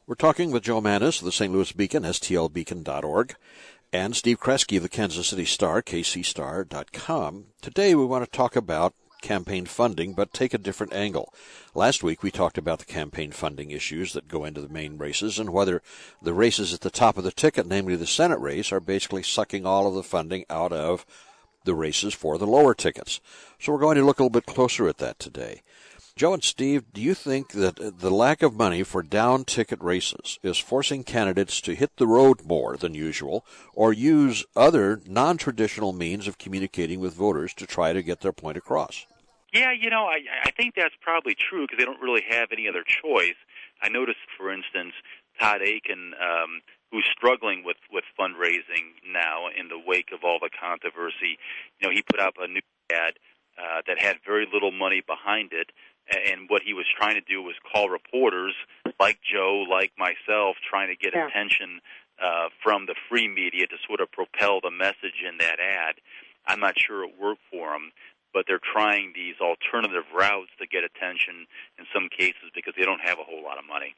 We're talking with Joe Mannes of the St. Louis Beacon, stlbeacon.org, and Steve Kresge of the Kansas City Star, kcstar.com. Today we want to talk about campaign funding, but take a different angle. Last week we talked about the campaign funding issues that go into the main races and whether the races at the top of the ticket, namely the Senate race, are basically sucking all of the funding out of the races for the lower tickets. So we're going to look a little bit closer at that today. Joe and Steve, do you think that the lack of money for down-ticket races is forcing candidates to hit the road more than usual or use other non-traditional means of communicating with voters to try to get their point across? Yeah, I think that's probably true because they don't really have any other choice. I noticed, for instance, Todd Akin, who's struggling with fundraising now in the wake of all the controversy, he put up a new ad that had very little money behind it. And what he was trying to do was call reporters like Joe, like myself, trying to get attention from the free media to sort of propel the message in that ad. I'm not sure it worked for him, but they're trying these alternative routes to get attention in some cases because they don't have a whole lot of money.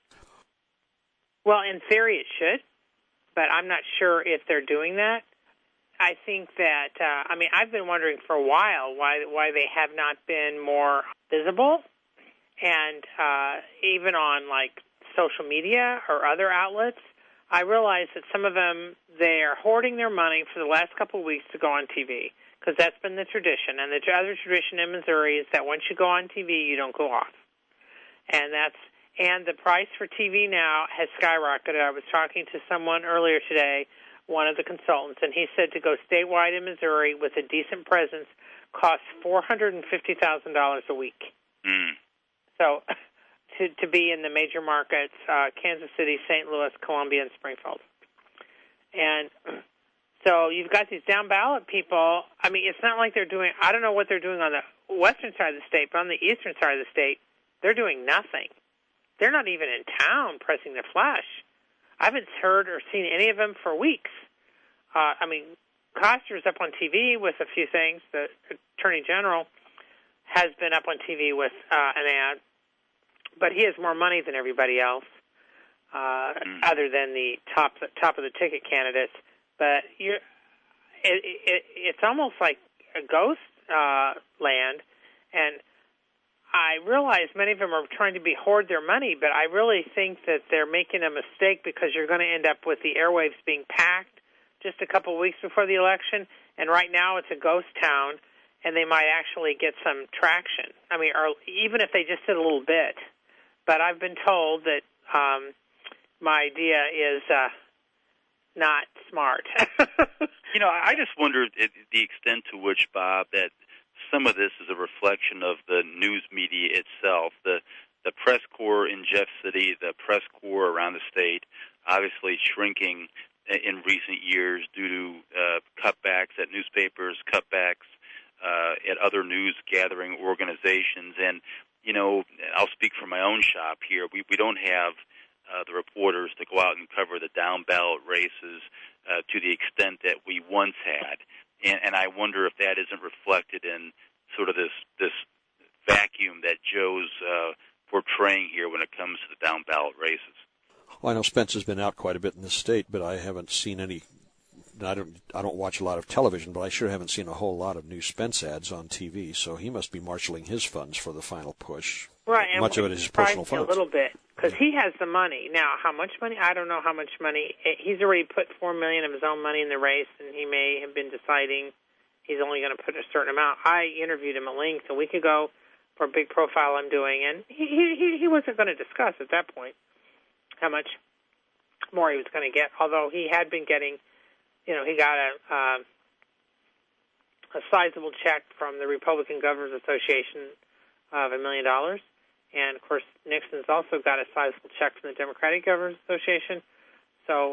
Well, in theory it should, but I'm not sure if they're doing that. I think that, I've been wondering for a while why they have not been more visible. And even on, social media or other outlets, I realize that some of them, they are hoarding their money for the last couple of weeks to go on TV, because that's been the tradition. And the other tradition in Missouri is that once you go on TV, you don't go off. And the price for TV now has skyrocketed. I was talking to someone earlier today, one of the consultants, and he said to go statewide in Missouri with a decent presence costs $450,000 a week. Mm. So to be in the major markets, Kansas City, St. Louis, Columbia, and Springfield. And so you've got these down-ballot people. It's not like they're doing, I don't know what they're doing on the western side of the state, but on the eastern side of the state, they're doing nothing. They're not even in town pressing their flesh. I haven't heard or seen any of them for weeks. Koster's up on TV with a few things. The Attorney General has been up on TV with an ad. But he has more money than everybody else, other than the top of the ticket candidates. But it's almost like a ghost land, and I realize many of them are trying to hoard their money, but I really think that they're making a mistake because you're going to end up with the airwaves being packed just a couple of weeks before the election, and right now it's a ghost town, and they might actually get some traction. Or even if they just did a little bit. But I've been told that my idea is not smart. I just wonder the extent to which, Bob, that some of this is a reflection of the news media itself. The press corps in Jeff City, the press corps around the state, obviously shrinking in recent years due to cutbacks at newspapers, cutbacks at other news gathering organizations. And I'll speak for my own shop here. We don't have the reporters to go out and cover the down-ballot races to the extent that we once had. And I wonder if that isn't reflected in sort of this vacuum that Joe's portraying here when it comes to the down-ballot races. Well, I know Spence has been out quite a bit in the state, but I haven't seen any. I don't watch a lot of television, but I sure haven't seen a whole lot of new Spence ads on TV. So he must be marshaling his funds for the final push. Right, much of it is his personal funds. A little bit, because he has the money now. How much money? I don't know how much money. He's already put $4 million of his own money in the race, and he may have been deciding he's only going to put a certain amount. I interviewed him at length a week ago for a big profile I'm doing, and he wasn't going to discuss at that point how much more he was going to get. Although he had been getting. He got a sizable check from the Republican Governors Association of $1 million. And, of course, Nixon's also got a sizable check from the Democratic Governors Association. So,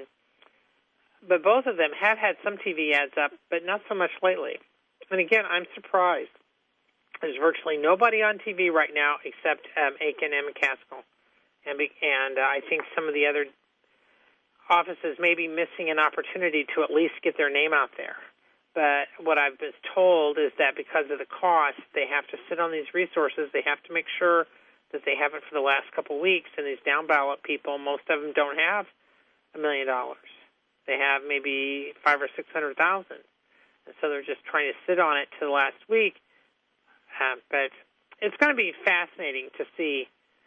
but both of them have had some TV ads up, but not so much lately. And, again, I'm surprised. There's virtually nobody on TV right now except Akin and McCaskill. And I think some of the other offices may be missing an opportunity to at least get their name out there. But what I've been told is that because of the cost, they have to sit on these resources. They have to make sure that they haven't for the last couple of weeks. And these down ballot people, most of them don't have $1 million. They have maybe $500,000 or $600,000, and so they're just trying to sit on it till last week. But it's going to be fascinating to see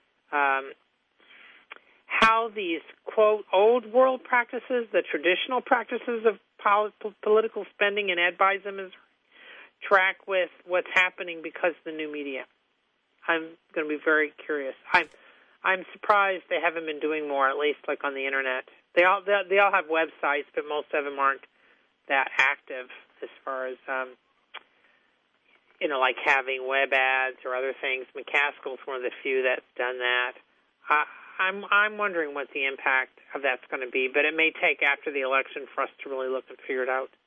how these, quote, old world practices, the traditional practices of political spending and ad buys in Missouri, track with what's happening because of the new media. I'm going to be very curious. I'm surprised they haven't been doing more, at least like on the internet. They all have websites, but most of them aren't that active as far as like having web ads or other things. McCaskill's one of the few that's done that. I'm wondering what the impact of that's going to be, but it may take after the election for us to really look and figure it out.